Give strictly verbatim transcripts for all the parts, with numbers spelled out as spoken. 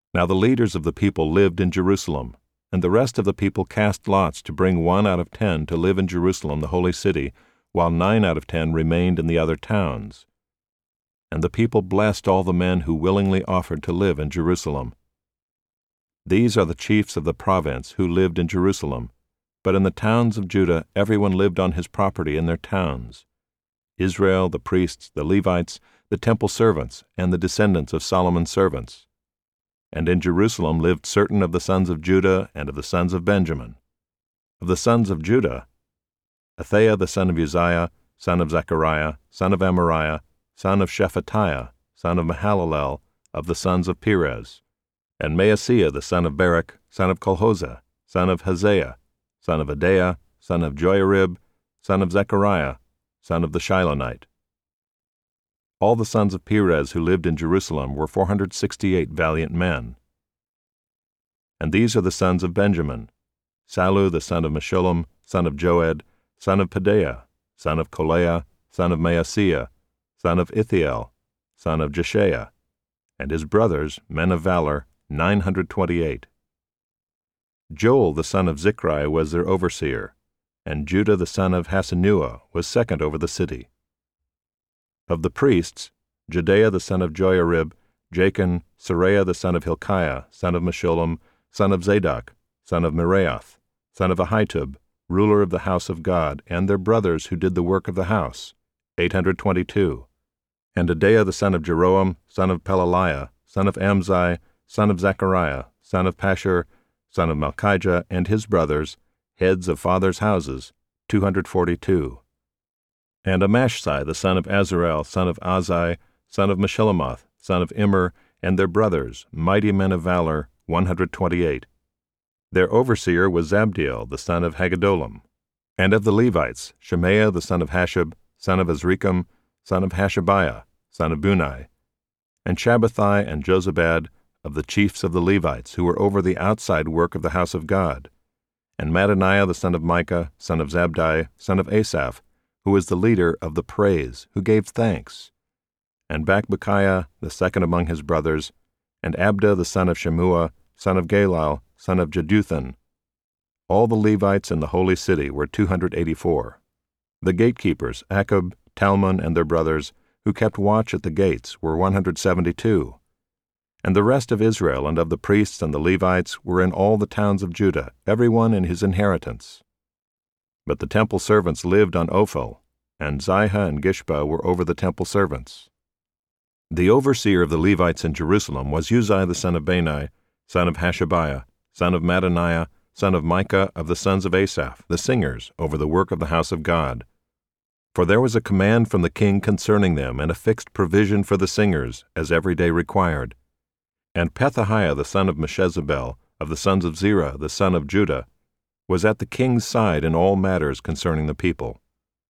Now the leaders of the people lived in Jerusalem, and the rest of the people cast lots to bring one out of ten to live in Jerusalem the holy city, while nine out of ten remained in the other towns. And the people blessed all the men who willingly offered to live in Jerusalem. These are the chiefs of the province who lived in Jerusalem, but in the towns of Judah everyone lived on his property in their towns: Israel, the priests, the Levites, the temple servants, and the descendants of Solomon's servants. And in Jerusalem lived certain of the sons of Judah and of the sons of Benjamin. Of the sons of Judah, Athaiah the son of Uzziah, son of Zechariah, son of Amariah, son of Shephatiah, son of Mahalalel, of the sons of Perez, and Maaseiah the son of Barak, son of Colhozeh, son of Haziah, son of Adaiah, son of Joiarib, son of Zechariah, son of the Shilonite. All the sons of Perez who lived in Jerusalem were four hundred sixty-eight valiant men. And these are the sons of Benjamin: Sallu the son of Meshullam, son of Joed, son of Pedaiah, son of Kolaiah, son of Maaseiah, son of Ithiel, son of Jeshaiah, and his brothers, men of valor, nine hundred twenty-eight. Joel the son of Zichri was their overseer, and Judah the son of Hasenuah was second over the city. Of the priests, Jedaiah the son of Joiarib, Jachin, Seraiah the son of Hilkiah, son of Meshullam, son of Zadok, son of Meraioth, son of Ahitub, ruler of the house of God, and their brothers who did the work of the house, eight hundred twenty-two. And Adaiah the son of Jeroam, son of Pelaliah, son of Amzi, son of Zechariah, son of Pashur, son of Malchijah, and his brothers, heads of fathers' houses, two hundred forty-two. And Amashsai the son of Azarel, son of Azai, son of Meshillemoth, son of Immer, and their brothers, mighty men of valor, one hundred twenty-eight. Their overseer was Zabdiel the son of Haggedolim. And of the Levites, Shemaiah the son of Hashab, son of Azrikam, son of Hashabiah, son of Bunai, and Shabbathai and Jozabad, of the chiefs of the Levites, who were over the outside work of the house of God, and Mattaniah the son of Micah, son of Zabdi, son of Asaph, who was the leader of the praise, who gave thanks, and Bakbukiah the second among his brothers, and Abda the son of Shemua, son of Galal, son of Jeduthun. All the Levites in the holy city were two hundred eighty-four. The gatekeepers, Akub, Talmon, and their brothers, who kept watch at the gates, were one hundred seventy-two. And the rest of Israel and of the priests and the Levites were in all the towns of Judah, every one in his inheritance. But the temple servants lived on Ophel, and Ziha and Gishpa were over the temple servants. The overseer of the Levites in Jerusalem was Uzziah the son of Bani, son of Hashabiah, son of Mattaniah, son of Micah, of the sons of Asaph, the singers, over the work of the house of God. For there was a command from the king concerning them, and a fixed provision for the singers, as every day required. And Pethahiah the son of Meshezabel, of the sons of Zerah, the son of Judah, was at the king's side in all matters concerning the people.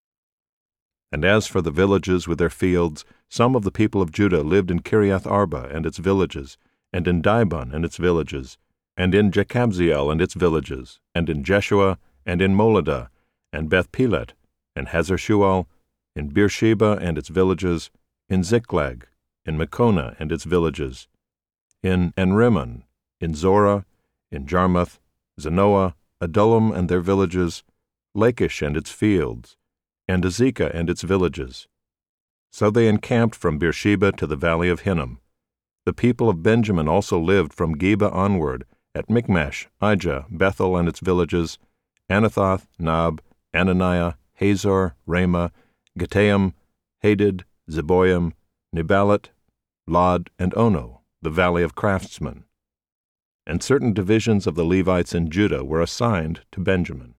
And as for the villages with their fields, some of the people of Judah lived in Kiriath Arba and its villages, and in Dibon and its villages, and in Jekabzeel and its villages, and in Jeshua, and in Moladah, and Beth-Pelet, and Hazarshual, in Beersheba and its villages, in Ziklag, in Mekonah and its villages, in Enrimmon, in Zorah, in Jarmuth, Zanoah, Adullam and their villages, Lachish and its fields, and Azekah and its villages. So they encamped from Beersheba to the valley of Hinnom. The people of Benjamin also lived from Geba onward, at Michmash, Ijah, Bethel and its villages, Anathoth, Nob, Ananiah, Hazor, Ramah, Gittaim, Hadid, Zeboim, Neballat, Lod, and Ono, the valley of craftsmen. And certain divisions of the Levites in Judah were assigned to Benjamin.